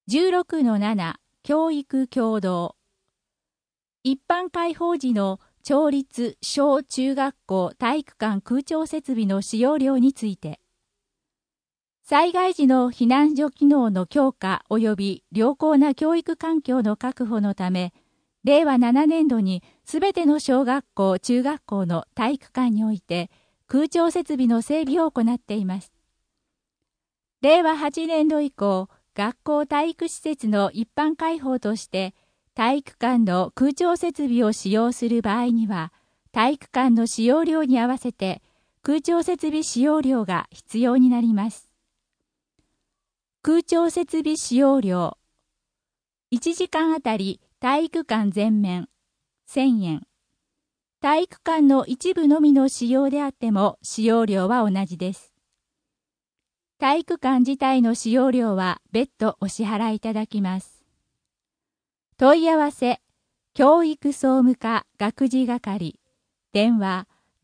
16-7 教育共同。一般開放時の町立小中学校体育館空調設備の使用量について、災害時の避難所機能の強化及び良好な教育環境の確保のため、令和7年度にすべての小学校中学校の体育館において空調設備の整備を行っています。令和8年度以降、学校体育施設の一般開放として体育館の空調設備を使用する場合には、体育館の使用量に合わせて空調設備使用料が必要になります。空調設備使用料。1時間あたり体育館全面1000円。体育館の一部のみの使用であっても使用料は同じです。体育館自体の使用料は別途お支払いいただきます。問い合わせ、教育総務課学事係、電話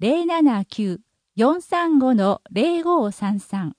079-435-0533。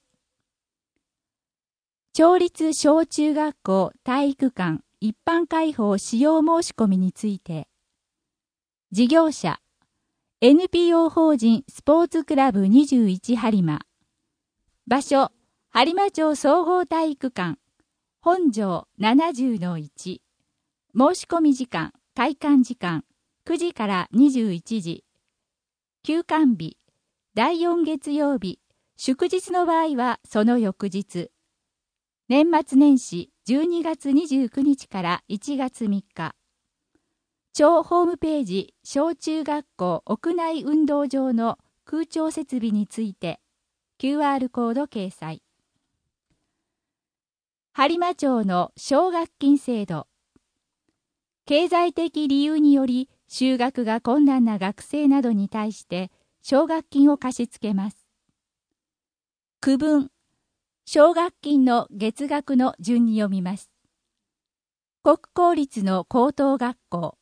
町立小中学校体育館一般開放使用申し込みについて、事業者、NPO 法人スポーツクラブ21播磨。場所、播磨町総合体育館、本条70-1。申し込み時間、開館時間、9時から21時。休館日、第4月曜日、祝日の場合はその翌日。年末年始12月29日から1月3日。町ホームページ小中学校屋内運動場の空調設備について QR コード掲載。播磨町の奨学金制度。経済的理由により就学が困難な学生などに対して奨学金を貸し付けます。区分。奨学金の月額の順に読みます。国公立の高等学校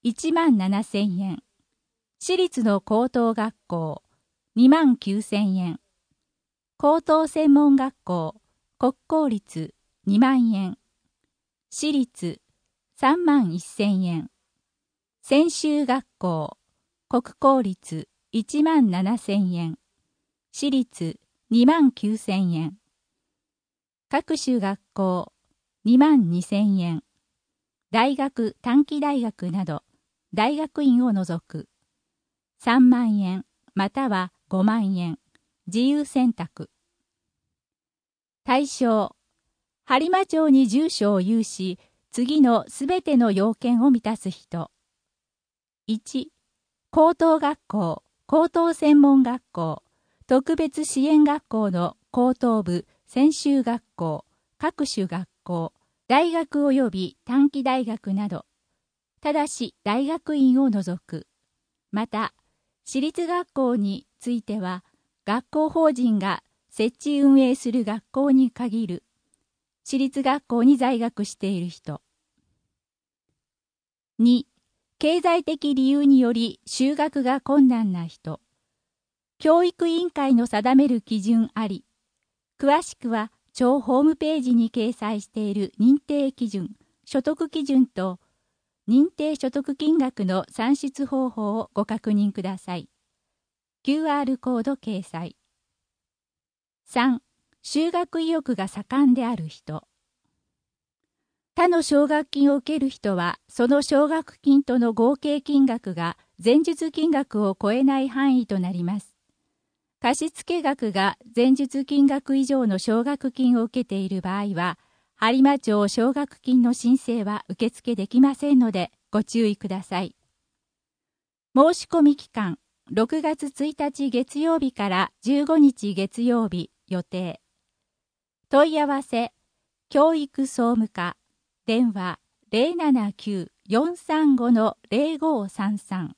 17,000円。私立の高等学校29,000円。高等専門学校国公立2万円。私立31,000円。専修学校国公立17,000円。私立29,000円。各種学校22,000円。大学短期大学など大学院を除く3万円または5万円。自由選択。対象。播磨町に住所を有し、次のすべての要件を満たす人。1、高等学校、高等専門学校、特別支援学校の高等部、専修学校、各種学校、大学及び短期大学など、ただし大学院を除く。また、私立学校については、学校法人が設置運営する学校に限る。私立学校に在学している人。2、経済的理由により就学が困難な人。教育委員会の定める基準あり。詳しくは町ホームページに掲載している認定基準、所得基準と認定所得金額の算出方法をご確認ください。QR コード掲載。3、就学意欲が盛んである人。他の奨学金を受ける人は、その奨学金との合計金額が前述金額を超えない範囲となります。貸付額が前述金額以上の奨学金を受けている場合は、播磨町奨学金の申請は受付できませんので、ご注意ください。申し込み期間、6月1日月曜日から15日月曜日予定。問い合わせ、教育総務課、電話079-435-0533。